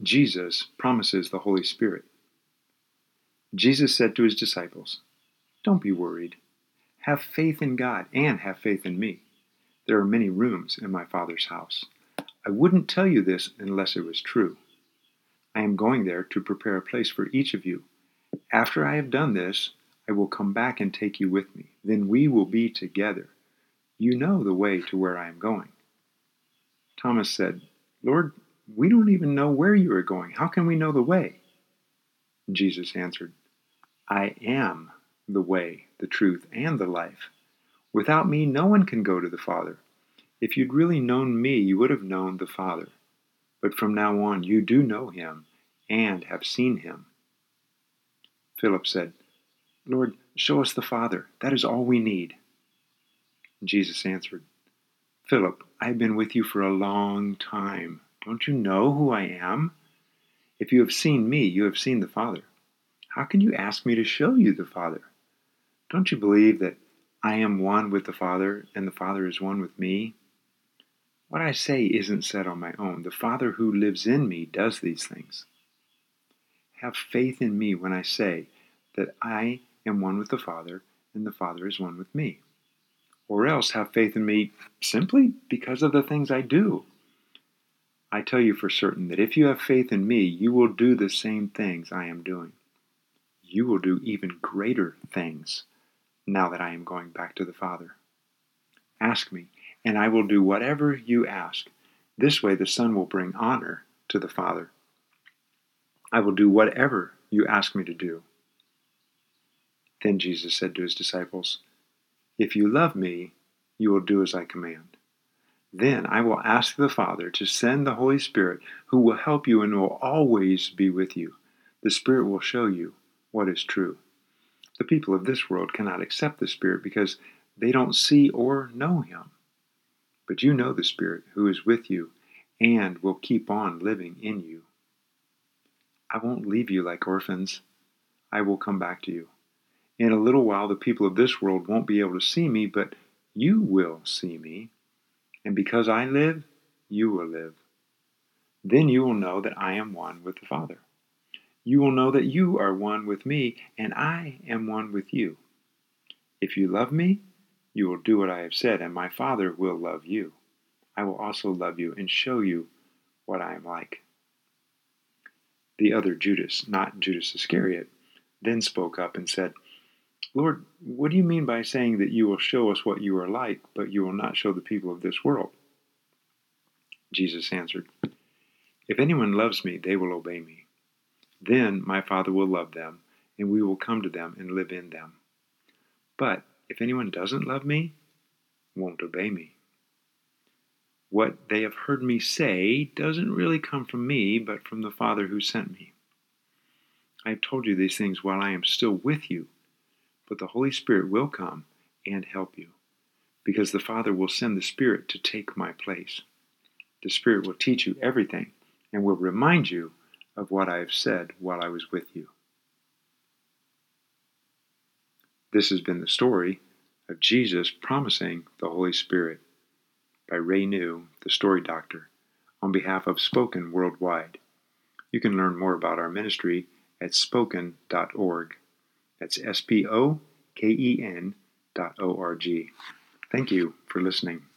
Jesus promises the Holy Spirit. Jesus said to his disciples, "Don't be worried. Have faith in God and have faith in me. There are many rooms in my Father's house. I wouldn't tell you this unless it was true. I am going there to prepare a place for each of you. After I have done this, I will come back and take you with me. Then we will be together. You know the way to where I am going." Thomas said, "Lord, we don't even know where you are going. How can we know the way?" Jesus answered, "I am the way, the truth, and the life. Without me, no one can go to the Father. If you'd really known me, you would have known the Father. But from now on, you do know him and have seen him." Philip said, "Lord, show us the Father. That is all we need." Jesus answered, "Philip, I have been with you for a long time. Don't you know who I am? If you have seen me, you have seen the Father. How can you ask me to show you the Father? Don't you believe that I am one with the Father, and the Father is one with me? What I say isn't said on my own. The Father who lives in me does these things. Have faith in me when I say that I am one with the Father, and the Father is one with me. Or else have faith in me simply because of the things I do. I tell you for certain that if you have faith in me, you will do the same things I am doing. You will do even greater things now that I am going back to the Father. Ask me, and I will do whatever you ask. This way the Son will bring honor to the Father. I will do whatever you ask me to do." Then Jesus said to his disciples, "If you love me, you will do as I command. Then I will ask the Father to send the Holy Spirit, who will help you and will always be with you. The Spirit will show you what is true. The people of this world cannot accept the Spirit because they don't see or know him. But you know the Spirit who is with you and will keep on living in you. I won't leave you like orphans. I will come back to you. In a little while, the people of this world won't be able to see me, but you will see me. And because I live, you will live. Then you will know that I am one with the Father. You will know that you are one with me, and I am one with you. If you love me, you will do what I have said, and my Father will love you. I will also love you and show you what I am like." The other Judas, not Judas Iscariot, then spoke up and said, "Lord, what do you mean by saying that you will show us what you are like, but you will not show the people of this world?" Jesus answered, "If anyone loves me, they will obey me. Then my Father will love them, and we will come to them and live in them. But if anyone doesn't love me, won't obey me. What they have heard me say doesn't really come from me, but from the Father who sent me. I have told you these things while I am still with you, but the Holy Spirit will come and help you, because the Father will send the Spirit to take my place. The Spirit will teach you everything and will remind you of what I have said while I was with you." This has been the story of Jesus promising the Holy Spirit by Ray New, the Story Doctor, on behalf of Spoken Worldwide. You can learn more about our ministry at spoken.org. That's SPOKEN.org. Thank you for listening.